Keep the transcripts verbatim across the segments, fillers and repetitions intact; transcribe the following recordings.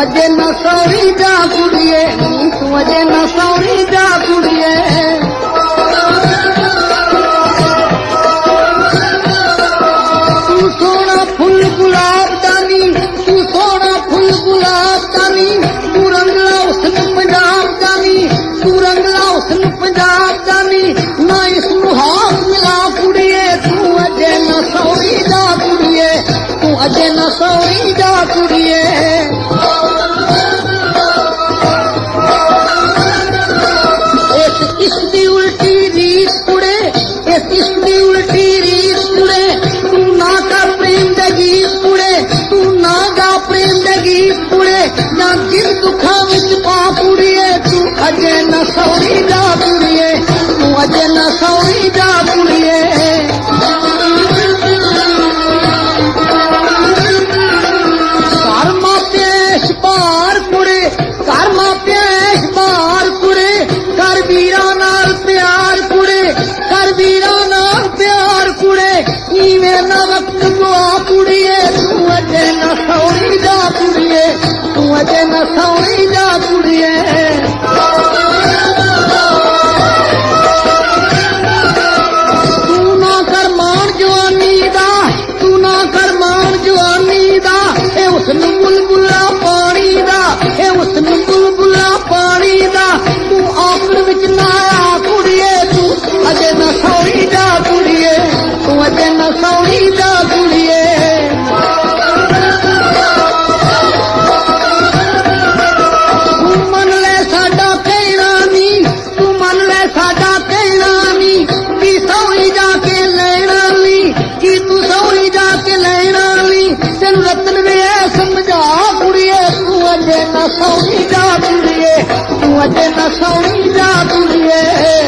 अजे न सौरी जा कुड़िए तू अजे न सौरी जा कुड़िए तू सोना फुल गुलाब दानी तू सोना फुल गुलाब दानी तू रंगला हुस्न पंजाब दानी तू रंगला हुस्न पंजाब दानी ना इसनू हाथ मिला कुड़िए तू अजे न सौरी जा कुड़िए तू अजे न सौरी जा कुड़िए इसकी उल्टी रीत कुड़े इस इसकी उल्टी रीत कुड़े तू ना का प्रेम दे गीत कुड़े तू ना गा प्रेम दे गीत कुड़े ना गिर दुखा विच पा कुड़िए तू अजे न सौरी जा कुड़िए तू अजे न सौरी जा कुड़िए घर मां पेश पार कुड़े घर मां पेश पार कुड़े कर वीरा नाल प्यार कुड़े कर वीरा नाल प्यार कुड़े इवें न वक्त दुआ कुड़िए तू अजे न सौरी जा कुड़िए तू अजे न सौरी जा कुड़िए तू ना कर मान जवानी दा तू ना कर मान जवानी दा ए उसनु बुलबुला पानी दा ए उसनु बुलबुला पानी दा तू आखिर विच ना आ कुड़िए तू अजे न सौरी जा कुड़िए तू अजे न सौरी जा कुड़िए तू मन ले साडा कहना नी तू मन ले साडा कहना नी कि सौरी जाके लेना नी कि तू सौरी जाके लेना नी तेन रतन वे समझा कुड़िए तू अजे न सौरी जा कुड़िए तू अजे न सौरी जा कुड़िए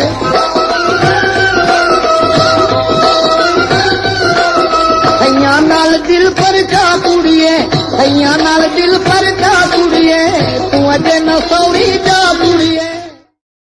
नाल दिल पर जा कुड़िए नाल दिल पर जा कुड़िए तू अजे न सौरी जा